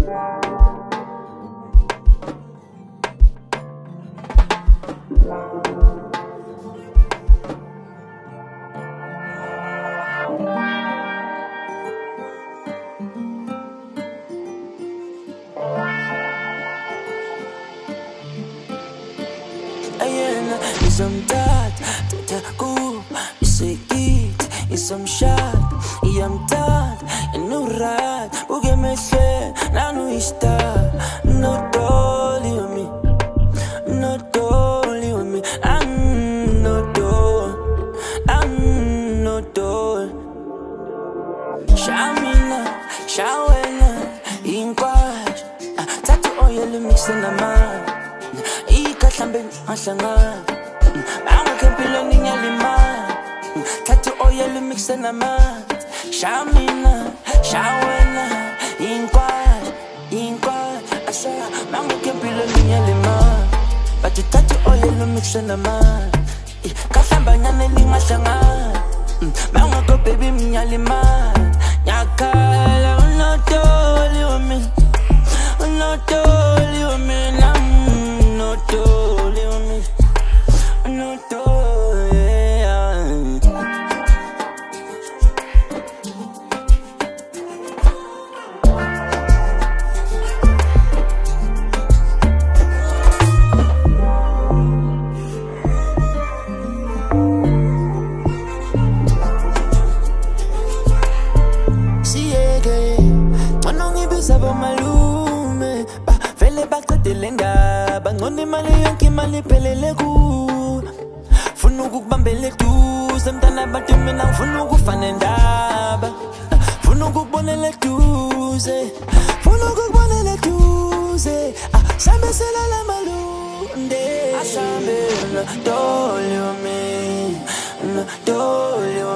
Ayena izomthatha thatha kuba isekithi izomshada iyamthanda inurat buke emehlweni nanuyistar no dolly with me no dolly with me I'm no dolly Shamina shawena inkwashi thatha oil mixe namanzi Ikahlambe ahlangana Bango empilweni ngiyalimala Thatha oil mixe namanzi Shamina shawena inkwashi Asha bango empilweni ngiyalimala But thatha oil mixe namanzi Ikahlambe nyane lingahlangana Bango baby ngiyalimala Nyakala unodoli wami Unodoli wami No dolly on me, no dolly. Siege, cuando ngibisa bomalume, ba vele baqedele indaba, ngone imali yonke imali iphelele ku. Funa ukukubambela eduze, mntana abantu mina ngifuna ukufana endaba. Funa ukukubonela eduze, funa ukukubonela eduze. Sambesela la malunde, asambe no dolly with me, no dolly.